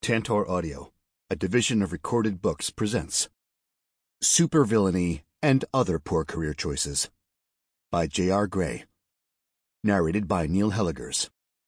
Tantor Audio, a division of Recorded Books, presents Supervillainy and Other Poor Career Choices by J.R. Gray. Narrated by Neil Helligers.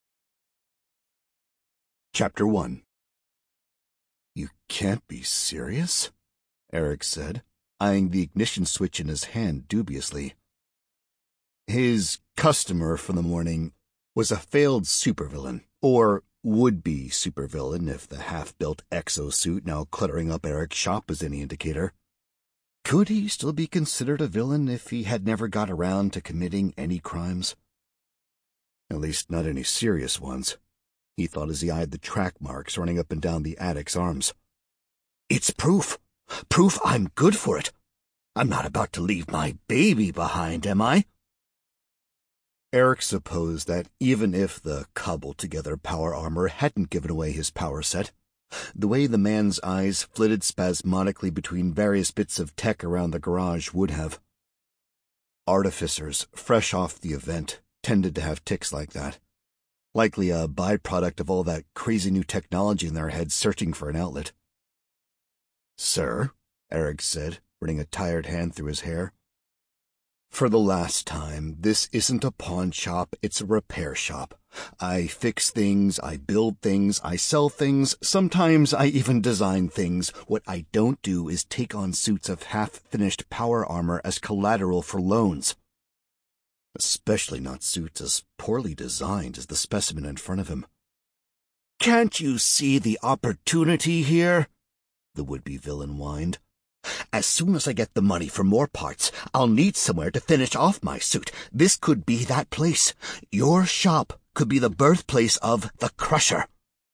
Chapter 1. "You can't be serious?" Eric said, eyeing the ignition switch in his hand dubiously. His customer for the morning was a failed supervillain, or would-be supervillain if the half-built exosuit now cluttering up Eric's shop is any indicator. Could he still be considered a villain if he had never got around to committing any crimes? At least not any serious ones, he thought as he eyed the track marks running up and down the addict's arms. "It's proof. Proof I'm good for it. I'm not about to leave my baby behind, am I?" Eric supposed that even if the cobbled-together power armor hadn't given away his power set, the way the man's eyes flitted spasmodically between various bits of tech around the garage would have. Artificers, fresh off the event, tended to have tics like that, likely a byproduct of all that crazy new technology in their heads searching for an outlet. "Sir," Eric said, running a tired hand through his hair, "for the last time, this isn't a pawn shop, it's a repair shop. I fix things, I build things, I sell things, sometimes I even design things. What I don't do is take on suits of half-finished power armor as collateral for loans. Especially not suits as poorly designed as the specimen in front of him." "Can't you see the opportunity here?" the would-be villain whined. "As soon as I get the money for more parts, I'll need somewhere to finish off my suit. This could be that place. Your shop could be the birthplace of the Crusher."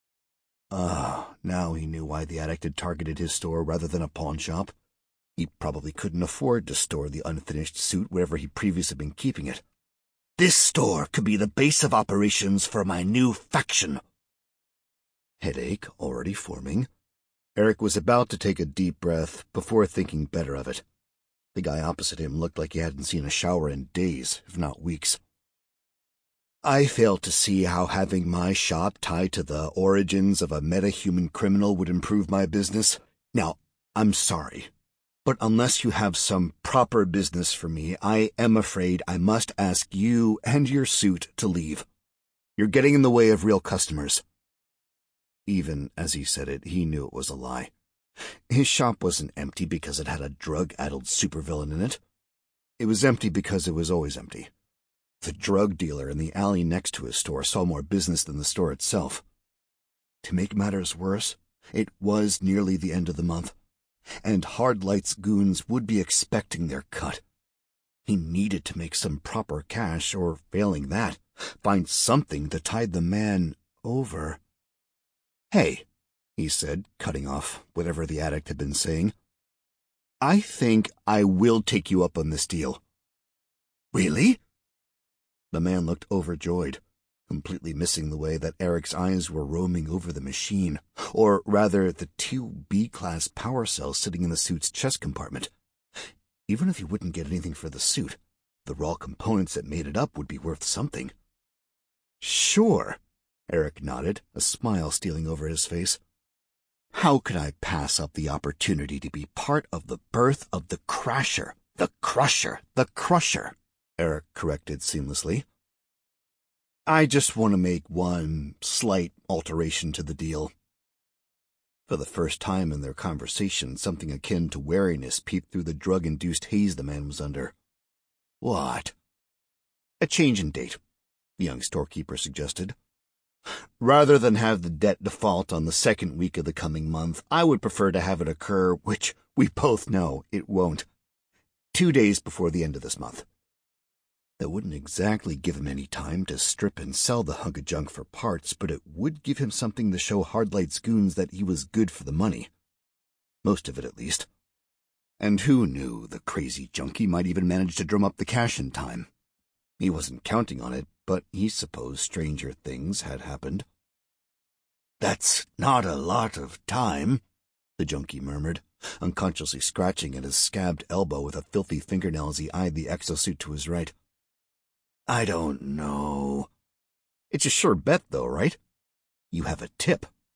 Now he knew why the addict had targeted his store rather than a pawn shop. He probably couldn't afford to store the unfinished suit wherever he'd previously been keeping it. "This store could be the base of operations for my new faction." Headache already forming. Eric was about to take a deep breath before thinking better of it. The guy opposite him looked like he hadn't seen a shower in days, if not weeks. "I fail to see how having my shop tied to the origins of a meta-human criminal would improve my business. Now, I'm sorry, but unless you have some proper business for me, I am afraid I must ask you and your suit to leave. You're getting in the way of real customers." Even as he said it, he knew it was a lie. His shop wasn't empty because it had a drug-addled supervillain in it. It was empty because it was always empty. The drug dealer in the alley next to his store saw more business than the store itself. To make matters worse, it was nearly the end of the month, and Hard Light's goons would be expecting their cut. He needed to make some proper cash, or failing that, find something to tide the man over. "Hey," he said, cutting off whatever the addict had been saying. "I think I will take you up on this deal." "Really?" The man looked overjoyed, completely missing the way that Eric's eyes were roaming over the machine, or rather the 2 B-class power cells sitting in the suit's chest compartment. Even if he wouldn't get anything for the suit, the raw components that made it up would be worth something. "Sure," Eric nodded, a smile stealing over his face. "How could I pass up the opportunity to be part of the birth of the Crusher? The Crusher, Eric corrected seamlessly. "I just want to make one slight alteration to the deal." For the first time in their conversation, something akin to wariness peeped through the drug-induced haze the man was under. "What?" "A change in date," the young storekeeper suggested. "Rather than have the debt default on the second week of the coming month, I would prefer to have it occur, which we both know it won't, 2 days before the end of this month." That wouldn't exactly give him any time to strip and sell the hunk of junk for parts, but it would give him something to show Hard Light's goons that he was good for the money. Most of it, at least. And who knew, the crazy junkie might even manage to drum up the cash in time. He wasn't counting on it, but he supposed stranger things had happened. "That's not a lot of time," the junkie murmured, unconsciously scratching at his scabbed elbow with a filthy fingernail as he eyed the exosuit to his right. "I don't know." "It's a sure bet, though, right? You have a tip."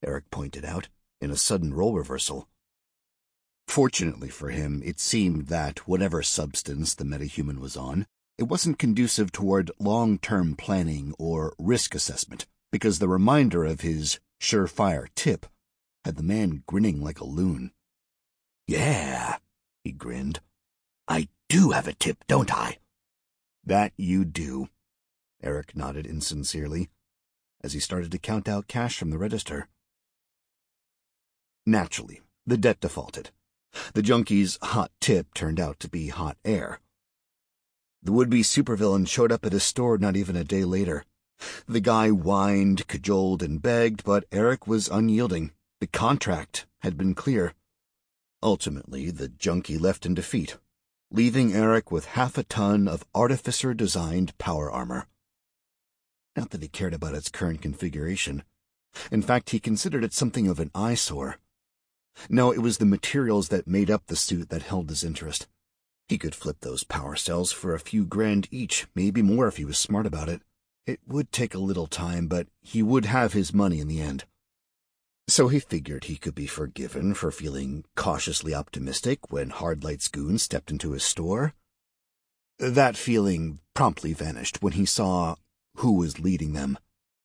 Eric pointed out, in a sudden role reversal. Fortunately for him, it seemed that whatever substance the metahuman was on, it wasn't conducive toward long-term planning or risk assessment, because the reminder of his surefire tip had the man grinning like a loon. "Yeah," he grinned. "I do have a tip, don't I?" "That you do," Eric nodded insincerely, as he started to count out cash from the register. Naturally, the debt defaulted. The junkie's hot tip turned out to be hot air. The would-be supervillain showed up at his store not even a day later. The guy whined, cajoled, and begged, but Eric was unyielding. The contract had been clear. Ultimately, the junkie left in defeat, leaving Eric with half a ton of artificer-designed power armor. Not that he cared about its current configuration. In fact, he considered it something of an eyesore. No, it was the materials that made up the suit that held his interest. He could flip those power cells for a few grand each, maybe more if he was smart about it. It would take a little time, but he would have his money in the end. So he figured he could be forgiven for feeling cautiously optimistic when Hardlight's goons stepped into his store. That feeling promptly vanished when he saw who was leading them.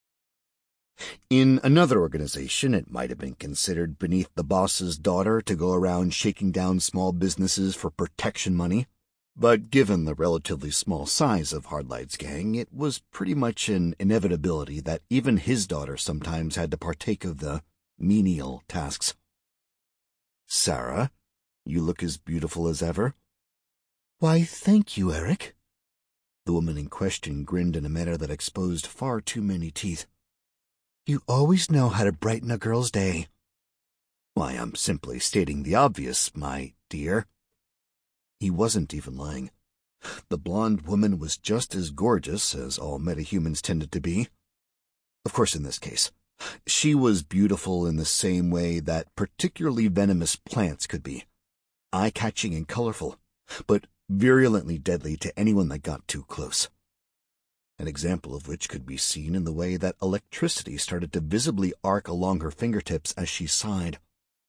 In another organization, it might have been considered beneath the boss's daughter to go around shaking down small businesses for protection money, but given the relatively small size of Hardlight's gang, it was pretty much an inevitability that even his daughter sometimes had to partake of the menial tasks. "Sarah, you look as beautiful as ever." "Why, thank you, Eric." The woman in question grinned in a manner that exposed far too many teeth. "You always know how to brighten a girl's day." "Why, I'm simply stating the obvious, my dear." He wasn't even lying. The blonde woman was just as gorgeous as all metahumans tended to be. Of course, in this case, she was beautiful in the same way that particularly venomous plants could be. Eye-catching and colorful, but virulently deadly to anyone that got too close. An example of which could be seen in the way that electricity started to visibly arc along her fingertips as she sighed.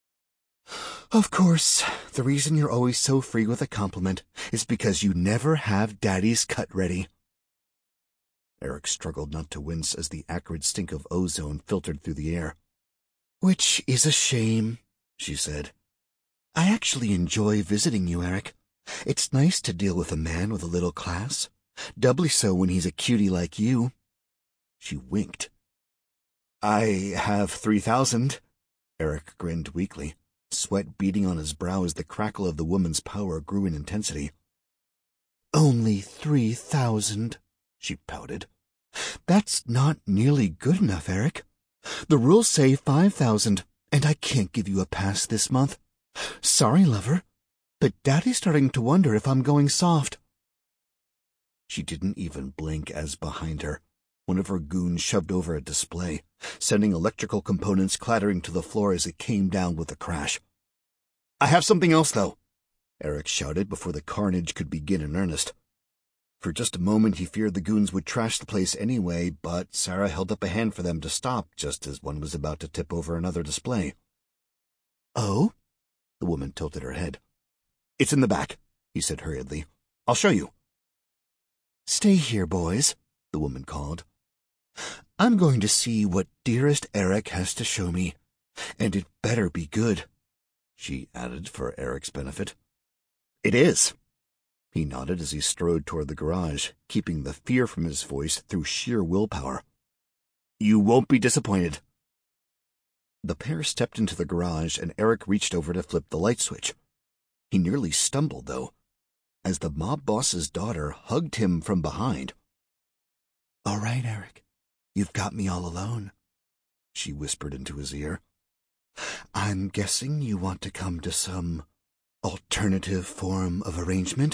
"Of course, the reason you're always so free with a compliment is because you never have Daddy's cut ready." Eric struggled not to wince as the acrid stink of ozone filtered through the air. "Which is a shame," she said. "I actually enjoy visiting you, Eric. It's nice to deal with a man with a little class. Doubly so when he's a cutie like you." She winked. "I have 3,000. Eric grinned weakly, sweat beading on his brow as the crackle of the woman's power grew in intensity. "Only 3,000, she pouted. "That's not nearly good enough, Eric. The rules say 5,000, and I can't give you a pass this month. Sorry, lover, but Daddy's starting to wonder if I'm going soft." She didn't even blink as behind her, one of her goons shoved over a display, sending electrical components clattering to the floor as it came down with a crash. "I have something else, though," Eric shouted before the carnage could begin in earnest. For just a moment he feared the goons would trash the place anyway, but Sarah held up a hand for them to stop just as one was about to tip over another display. "Oh?" The woman tilted her head. "It's in the back," he said hurriedly. "I'll show you." "Stay here, boys," the woman called. "I'm going to see what dearest Eric has to show me, and it better be good," she added for Eric's benefit. "It is." He nodded as he strode toward the garage, keeping the fear from his voice through sheer willpower. "You won't be disappointed." The pair stepped into the garage, and Eric reached over to flip the light switch. He nearly stumbled, though, as the mob boss's daughter hugged him from behind. "All right, Eric, you've got me all alone," she whispered into his ear. "I'm guessing you want to come to some alternative form of arrangement?"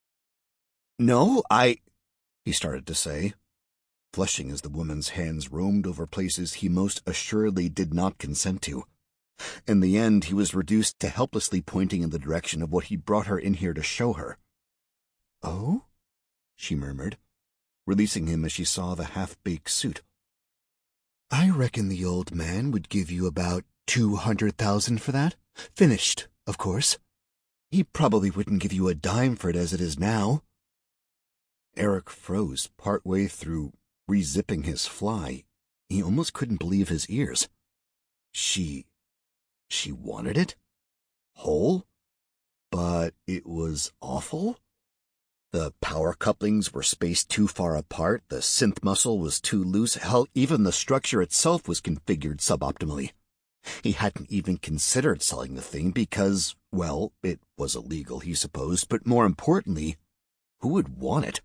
"No, he started to say, flushing as the woman's hands roamed over places he most assuredly did not consent to. In the end, he was reduced to helplessly pointing in the direction of what he brought her in here to show her. "Oh?" she murmured, releasing him as she saw the half-baked suit. I reckon the old man would give you about 200,000 for that. Finished, of course. He probably wouldn't give you a dime for it as it is now. Eric froze partway through re-zipping his fly. He almost couldn't believe his ears. She wanted it? Whole? But it was awful? The power couplings were spaced too far apart, the synth muscle was too loose, hell, even the structure itself was configured suboptimally. He hadn't even considered selling the thing because, well, it was illegal, he supposed, but more importantly, who would want it?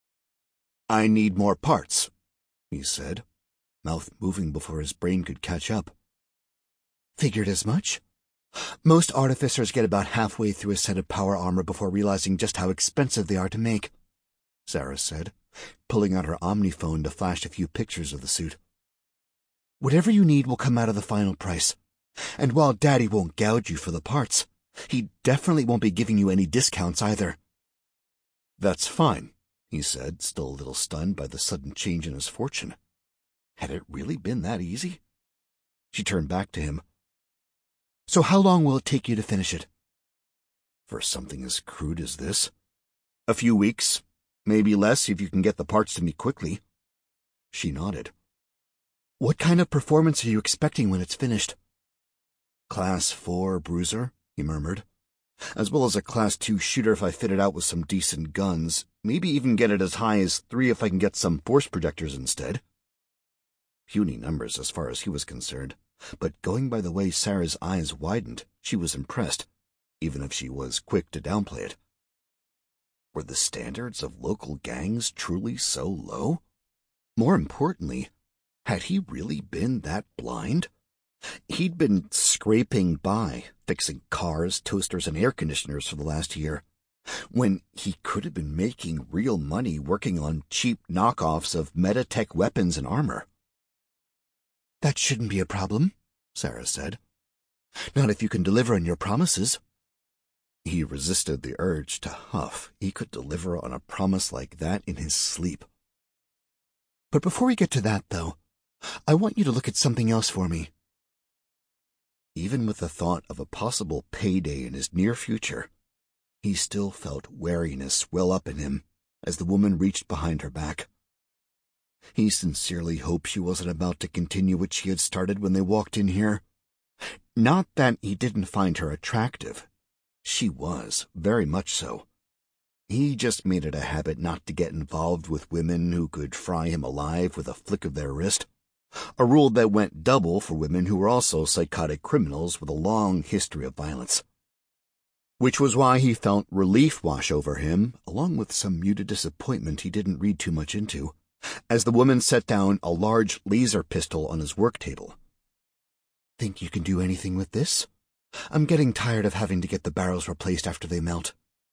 I need more parts, he said, mouth moving before his brain could catch up. Figured as much. Most artificers get about halfway through a set of power armor before realizing just how expensive they are to make, Sarah said, pulling out her Omniphone to flash a few pictures of the suit. Whatever you need will come out of the final price. And while Daddy won't gouge you for the parts, he definitely won't be giving you any discounts either. That's fine, he said, still a little stunned by the sudden change in his fortune. Had it really been that easy? She turned back to him. So how long will it take you to finish it? For something as crude as this? A few weeks, maybe less if you can get the parts to me quickly. She nodded. What kind of performance are you expecting when it's finished? Class 4 bruiser, he murmured. As well as a Class 2 shooter if I fit it out with some decent guns. Maybe even get it as high as 3 if I can get some force projectors instead. Puny numbers as far as he was concerned. But going by the way Sarah's eyes widened, she was impressed, even if she was quick to downplay it. Were the standards of local gangs truly so low? More importantly, had he really been that blind? He'd been scraping by, fixing cars, toasters, and air conditioners for the last year, when he could have been making real money working on cheap knockoffs of Metatech weapons and armor. That shouldn't be a problem, Sarah said. Not if you can deliver on your promises. He resisted the urge to huff. He could deliver on a promise like that in his sleep. But before we get to that, though, I want you to look at something else for me. Even with the thought of a possible payday in his near future, he still felt wariness well up in him as the woman reached behind her back. He sincerely hoped she wasn't about to continue what she had started when they walked in here. Not that he didn't find her attractive. She was, very much so. He just made it a habit not to get involved with women who could fry him alive with a flick of their wrist. A rule that went double for women who were also psychotic criminals with a long history of violence. Which was why he felt relief wash over him, along with some muted disappointment he didn't read too much into, as the woman set down a large laser pistol on his work table. Think you can do anything with this? I'm getting tired of having to get the barrels replaced after they melt.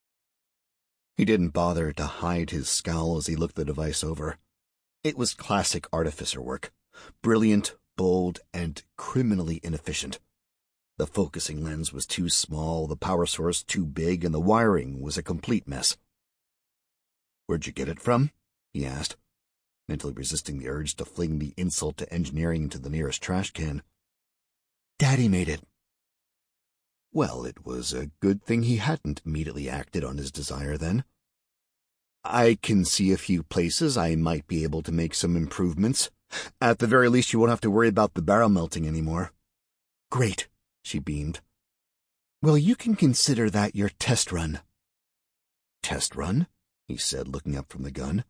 He didn't bother to hide his scowl as he looked the device over. It was classic artificer work. Brilliant, bold, and criminally inefficient. The focusing lens was too small, the power source too big, and the wiring was a complete mess. Where'd you get it from? He asked, mentally resisting the urge to fling the insult to engineering into the nearest trash can. Daddy made it. Well, it was a good thing he hadn't immediately acted on his desire then. I can see a few places I might be able to make some improvements. At the very least, you won't have to worry about the barrel melting anymore. Great, she beamed. Well, you can consider that your test run. Test run? He said, looking up from the gun.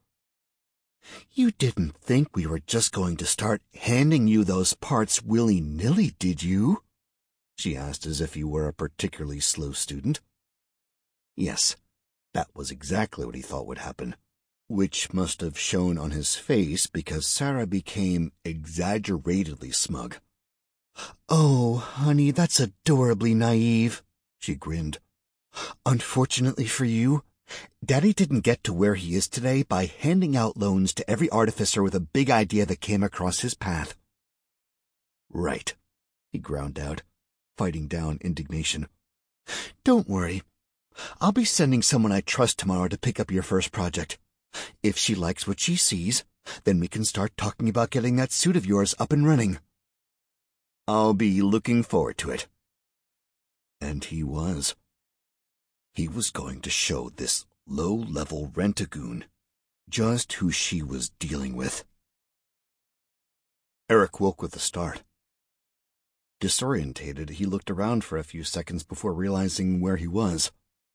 You didn't think we were just going to start handing you those parts willy-nilly, did you? She asked as if he were a particularly slow student. Yes, that was exactly what he thought would happen, which must have shown on his face because Sarah became exaggeratedly smug. Oh, honey, that's adorably naive, she grinned. Unfortunately for you, Daddy didn't get to where he is today by handing out loans to every artificer with a big idea that came across his path. Right, he ground out, fighting down indignation. Don't worry. I'll be sending someone I trust tomorrow to pick up your first project. If she likes what she sees, Then we can start talking about getting that suit of yours up and running." "I'll be looking forward to it." And he was. He was going to show this low-level rent-a-goon just who she was dealing with. Eric woke with a start. Disorientated, he looked around for a few seconds before realizing where he was.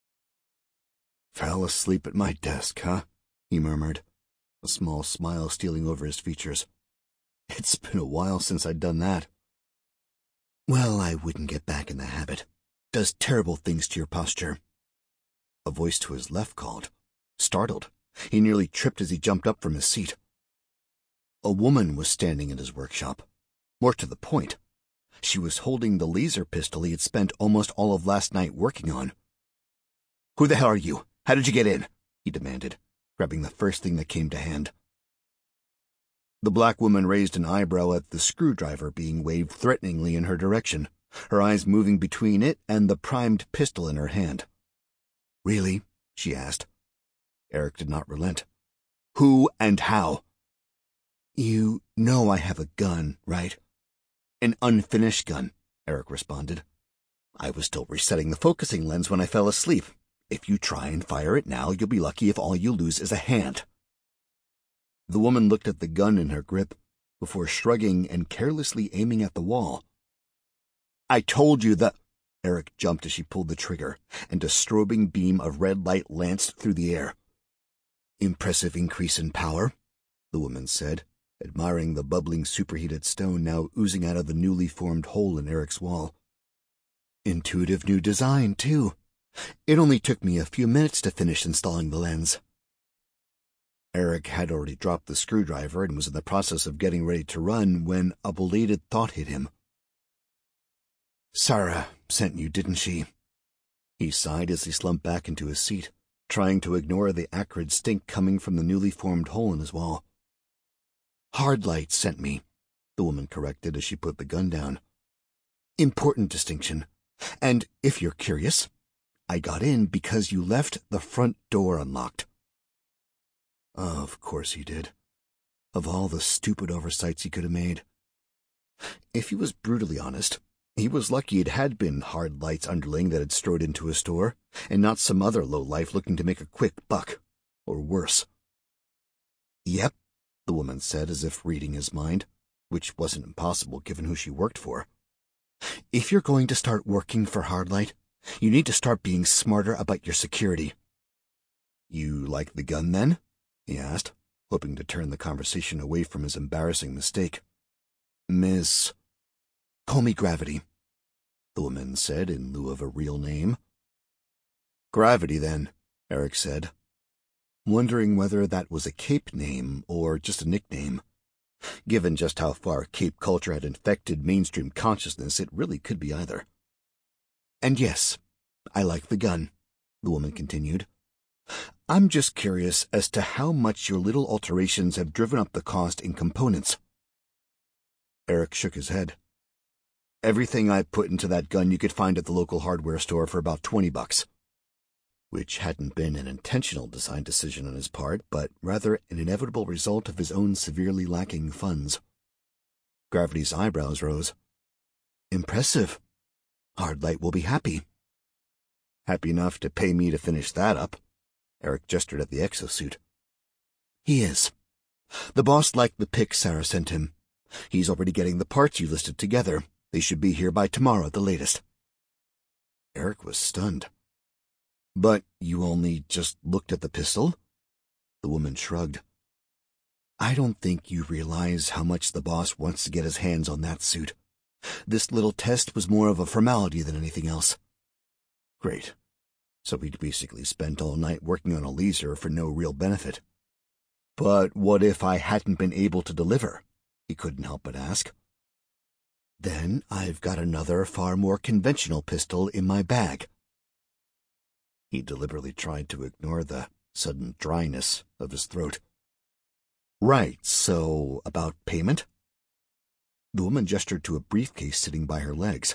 "Fell asleep at my desk, huh?" he murmured, a small smile stealing over his features. "It's been a while since I'd done that." "Well, I wouldn't get back in the habit. Does terrible things to your posture." A voice to his left called. Startled, he nearly tripped as he jumped up from his seat. A woman was standing in his workshop. More to the point, she was holding the laser pistol he had spent almost all of last night working on. "Who the hell are you? How did you get in?" he demanded, grabbing the first thing that came to hand. The black woman raised an eyebrow at the screwdriver being waved threateningly in her direction, her eyes moving between it and the primed pistol in her hand. "Really?" she asked. Eric did not relent. "Who and how?" "You know I have a gun, right?" "An unfinished gun," Eric responded. "I was still resetting the focusing lens when I fell asleep. If you try and fire it now, you'll be lucky if all you lose is a hand." The woman looked at the gun in her grip before shrugging and carelessly aiming at the wall. "I told you that—" Eric jumped as she pulled the trigger, and a strobing beam of red light lanced through the air. "Impressive increase in power," the woman said, admiring the bubbling superheated stone now oozing out of the newly formed hole in Eric's wall. "Intuitive new design, too. It only took me a few minutes to finish installing the lens." Eric had already dropped the screwdriver and was in the process of getting ready to run when a belated thought hit him. "Sarah sent you, didn't she?" He sighed as he slumped back into his seat, trying to ignore the acrid stink coming from the newly formed hole in his wall. "Hardlight sent me," the woman corrected as she put the gun down. "Important distinction. And if you're curious, I got in because you left the front door unlocked." Of course he did. Of all the stupid oversights he could have made. If he was brutally honest, he was lucky it had been Hardlight's underling that had strode into his store, and not some other lowlife looking to make a quick buck, or worse. "Yep," the woman said as if reading his mind, which wasn't impossible given who she worked for. "If you're going to start working for Hardlight, you need to start being smarter about your security." "You like the gun, then?" he asked, hoping to turn the conversation away from his embarrassing mistake. "Miss—" "Call me Gravity," the woman said in lieu of a real name. "Gravity, then," Eric said, wondering whether that was a Cape name or just a nickname. Given just how far Cape culture had infected mainstream consciousness, it really could be either. "And yes, I like the gun," the woman continued. "I'm just curious as to how much your little alterations have driven up the cost in components." Eric shook his head. "Everything I put into that gun you could find at the local hardware store for about $20. Which hadn't been an intentional design decision on his part, but rather an inevitable result of his own severely lacking funds. Gravity's eyebrows rose. "Impressive. Hardlight will be happy." "Happy enough to pay me to finish that up." Eric gestured at the exosuit. "He is. The boss liked the pic Sarah sent him. He's already getting the parts you listed together. They should be here by tomorrow at the latest." Eric was stunned. "But you only just looked at the pistol?" The woman shrugged. "I don't think you realize how much the boss wants to get his hands on that suit. This little test was more of a formality than anything else." "Great. So he'd basically spent all night working on a laser for no real benefit." "But what if I hadn't been able to deliver?" he couldn't help but ask. "Then I've got another far more conventional pistol in my bag." He deliberately tried to ignore the sudden dryness of his throat. "Right, so about payment?" The woman gestured to a briefcase sitting by her legs.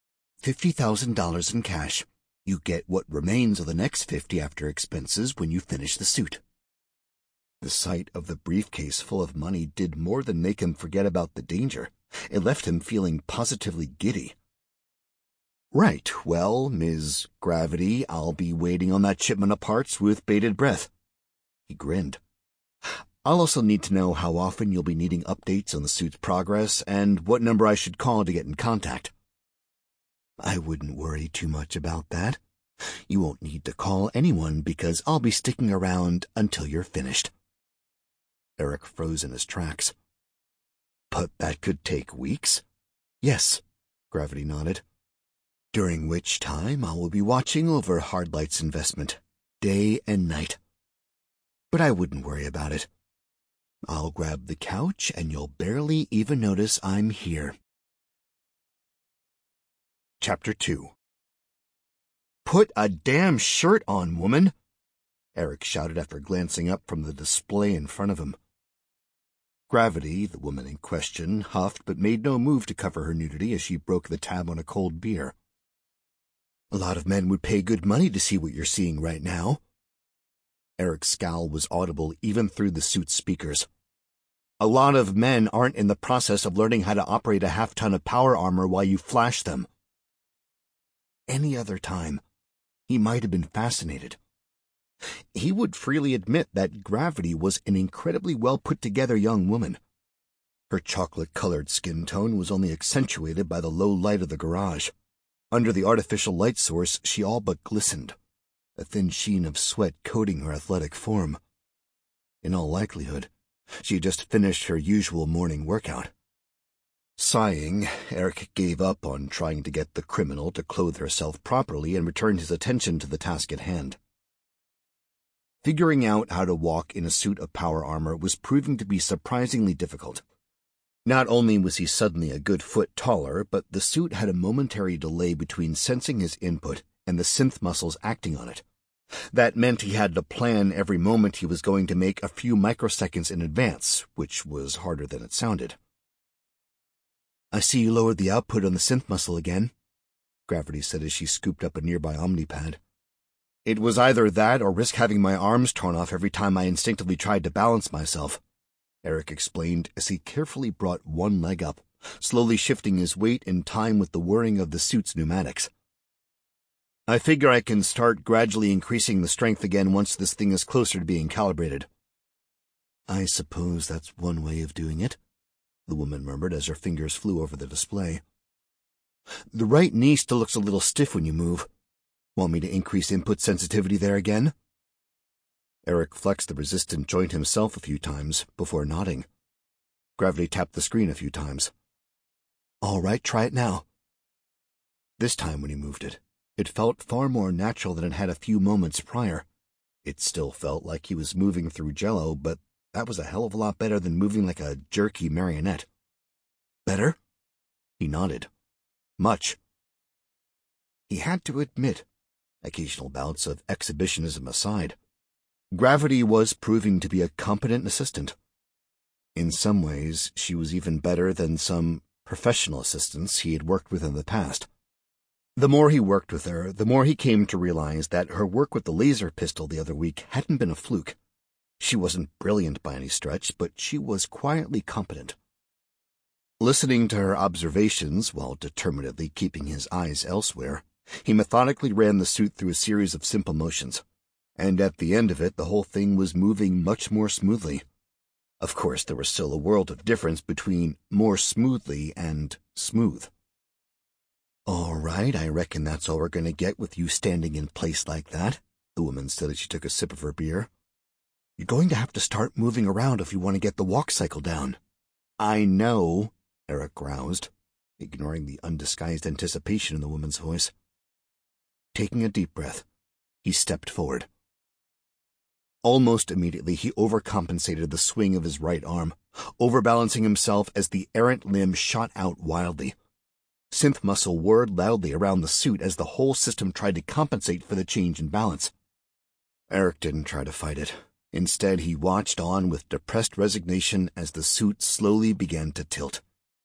$50,000 in cash. You get what remains of the next 50 after expenses when you finish the suit." The sight of the briefcase full of money did more than make him forget about the danger. It left him feeling positively giddy. "Right, well, Ms. Gravity, I'll be waiting on that shipment of parts with bated breath." He grinned. "I'll also need to know how often you'll be needing updates on the suit's progress and what number I should call to get in contact." "I wouldn't worry too much about that. You won't need to call anyone because I'll be sticking around until you're finished." Eric froze in his tracks. "But that could take weeks?" "Yes," Gravity nodded. "During which time I will be watching over Hardlight's investment, day and night. But I wouldn't worry about it. I'll grab the couch and you'll barely even notice I'm here." Chapter 2. "Put a damn shirt on, woman!" Eric shouted after glancing up from the display in front of him. Gravity, the woman in question, huffed but made no move to cover her nudity as she broke the tab on a cold beer. "A lot of men would pay good money to see what you're seeing right now." Eric's scowl was audible even through the suit's speakers. "A lot of men aren't in the process of learning how to operate a half-ton of power armor while you flash them." Any other time, he might have been fascinated. He would freely admit that Gravity was an incredibly well-put-together young woman. Her chocolate-colored skin tone was only accentuated by the low light of the garage. Under the artificial light source, she all but glistened, a thin sheen of sweat coating her athletic form. In all likelihood, she had just finished her usual morning workout. Sighing, Eric gave up on trying to get the criminal to clothe herself properly and returned his attention to the task at hand. Figuring out how to walk in a suit of power armor was proving to be surprisingly difficult. Not only was he suddenly a good foot taller, but the suit had a momentary delay between sensing his input and the synth muscles acting on it. That meant he had to plan every moment he was going to make a few microseconds in advance, which was harder than it sounded. "I see you lowered the output on the synth muscle again," Gravity said as she scooped up a nearby Omnipad. "It was either that or risk having my arms torn off every time I instinctively tried to balance myself," Eric explained as he carefully brought one leg up, slowly shifting his weight in time with the whirring of the suit's pneumatics. "I figure I can start gradually increasing the strength again once this thing is closer to being calibrated." "I suppose that's one way of doing it," the woman murmured as her fingers flew over the display. "The right knee still looks a little stiff when you move. Want me to increase input sensitivity there again?" Eric flexed the resistant joint himself a few times before nodding. Gravity tapped the screen a few times. "All right, try it now." This time when he moved it, it felt far more natural than it had a few moments prior. It still felt like he was moving through Jell-O, but that was a hell of a lot better than moving like a jerky marionette. "Better?" He nodded. "Much." He had to admit, occasional bouts of exhibitionism aside, Gravity was proving to be a competent assistant. In some ways, she was even better than some professional assistants he had worked with in the past. The more he worked with her, the more he came to realize that her work with the laser pistol the other week hadn't been a fluke. She wasn't brilliant by any stretch, but she was quietly competent. Listening to her observations while determinedly keeping his eyes elsewhere, he methodically ran the suit through a series of simple motions, and at the end of it the whole thing was moving much more smoothly. Of course, there was still a world of difference between more smoothly and smooth. "All right, I reckon that's all we're going to get with you standing in place like that," the woman said as she took a sip of her beer. "You're going to have to start moving around if you want to get the walk cycle down." "I know," Eric groused, ignoring the undisguised anticipation in the woman's voice. Taking a deep breath, he stepped forward. Almost immediately, he overcompensated the swing of his right arm, overbalancing himself as the errant limb shot out wildly. Synth muscle whirred loudly around the suit as the whole system tried to compensate for the change in balance. Eric didn't try to fight it. Instead, he watched on with depressed resignation as the suit slowly began to tilt.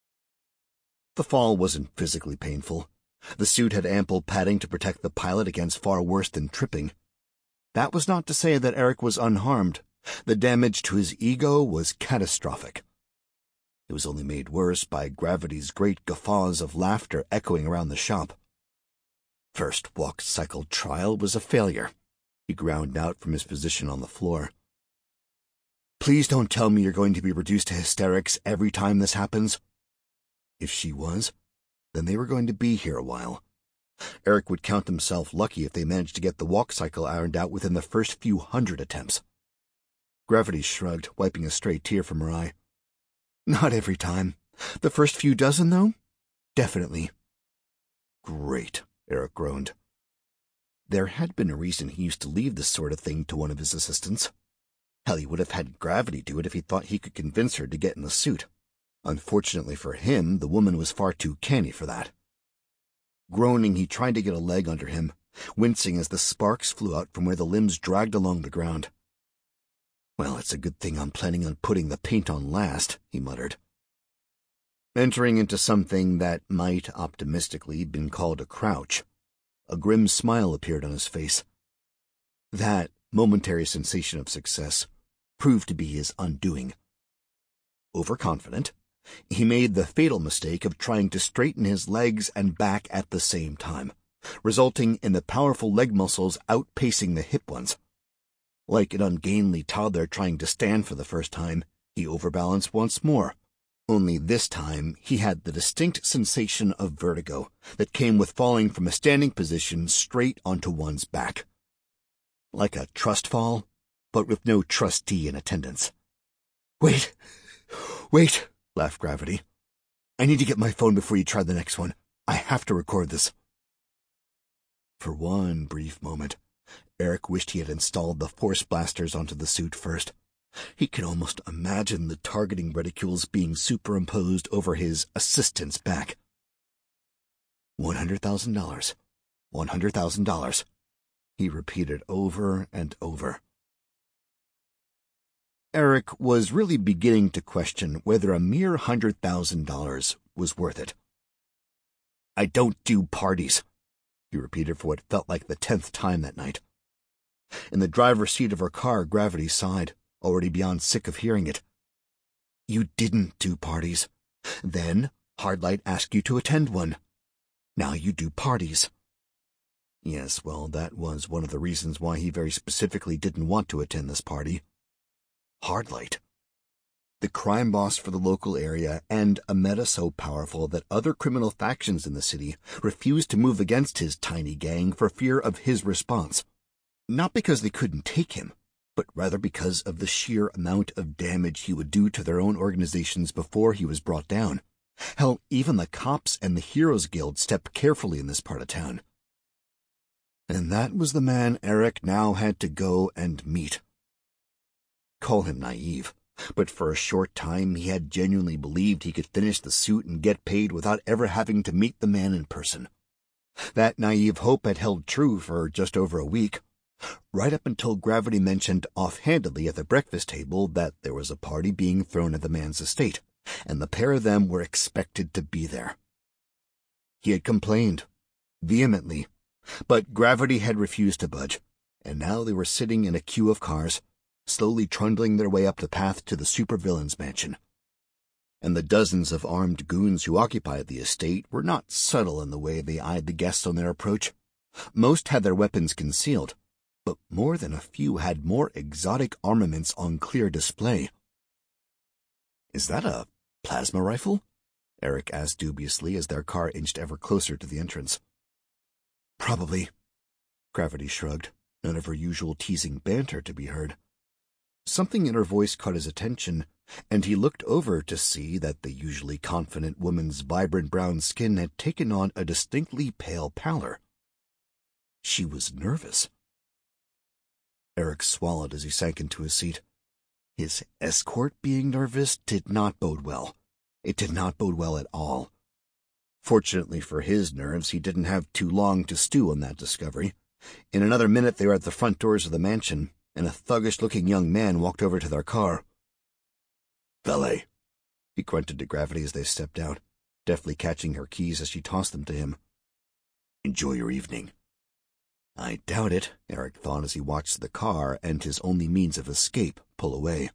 The fall wasn't physically painful. The suit had ample padding to protect the pilot against far worse than tripping. That was not to say that Eric was unharmed, The damage to his ego was catastrophic. It was only made worse by Gravity's great guffaws of laughter echoing around the shop. First walk-cycle trial was a failure. He ground out from his position on the floor. Please don't tell me you're going to be reduced to hysterics every time this happens. If she was, then they were going to be here a while. Eric would count himself lucky if they managed to get the walk-cycle ironed out within the first few hundred attempts. Gravity shrugged, wiping a stray tear from her eye. Not every time. The first few dozen, though? Definitely. Great, Eric groaned. There had been a reason he used to leave this sort of thing to one of his assistants. Hell, he would have had Gravity do it if he thought he could convince her to get in the suit. Unfortunately for him, the woman was far too canny for that. Groaning, he tried to get a leg under him, wincing as the sparks flew out from where the limbs dragged along the ground. Well, it's a good thing I'm planning on putting the paint on last, he muttered. Entering into something that might optimistically been called a crouch, a grim smile appeared on his face. That momentary sensation of success proved to be his undoing. Overconfident, he made the fatal mistake of trying to straighten his legs and back at the same time, resulting in the powerful leg muscles outpacing the hip ones. Like an ungainly toddler trying to stand for the first time, he overbalanced once more. Only this time he had the distinct sensation of vertigo that came with falling from a standing position straight onto one's back. Like a trust fall, but with no trustee in attendance. Wait, laughed Gravity. I need to get my phone before you try the next one. I have to record this. For one brief moment, Eric wished he had installed the force blasters onto the suit first. He could almost imagine the targeting reticules being superimposed over his assistant's back. $100,000. $100,000. He repeated over and over. Eric was really beginning to question whether a mere $100,000 was worth it. I don't do parties, he repeated for what felt like the 10th time that night. In the driver's seat of her car, Gravity sighed, already beyond sick of hearing it. You didn't do parties. Then Hardlight asked you to attend one. Now you do parties. Yes, well, that was one of the reasons why he very specifically didn't want to attend this party. Hardlight, the crime boss for the local area and a meta so powerful that other criminal factions in the city refused to move against his tiny gang for fear of his response. Not because they couldn't take him, but rather because of the sheer amount of damage he would do to their own organizations before he was brought down. Hell, even the cops and the Heroes Guild stepped carefully in this part of town. And that was the man Eric now had to go and meet. Call him naive, but for a short time he had genuinely believed he could finish the suit and get paid without ever having to meet the man in person. That naive hope had held true for just over a week, right up until Gravity mentioned offhandedly at the breakfast table that there was a party being thrown at the man's estate, and the pair of them were expected to be there. He had complained, vehemently, but Gravity had refused to budge, and now they were sitting in a queue of cars, slowly trundling their way up the path to the supervillain's mansion. And the dozens of armed goons who occupied the estate were not subtle in the way they eyed the guests on their approach. Most had their weapons concealed, but more than a few had more exotic armaments on clear display. Is that a plasma rifle? Eric asked dubiously as their car inched ever closer to the entrance. Probably. Gravity shrugged, none of her usual teasing banter to be heard. Something in her voice caught his attention, and he looked over to see that the usually confident woman's vibrant brown skin had taken on a distinctly pale pallor. She was nervous. Eric swallowed as he sank into his seat. His escort being nervous did not bode well. It did not bode well at all. Fortunately for his nerves, he didn't have too long to stew on that discovery. In another minute they were at the front doors of the mansion, and a thuggish-looking young man walked over to their car. "Valet," he grunted to Gravity as they stepped out, deftly catching her keys as she tossed them to him. "Enjoy your evening." I doubt it, Eric thought as he watched the car and his only means of escape pull away.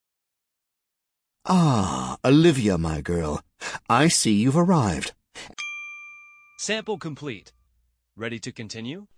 Ah, Olivia, my girl. I see you've arrived. Sample complete. Ready to continue?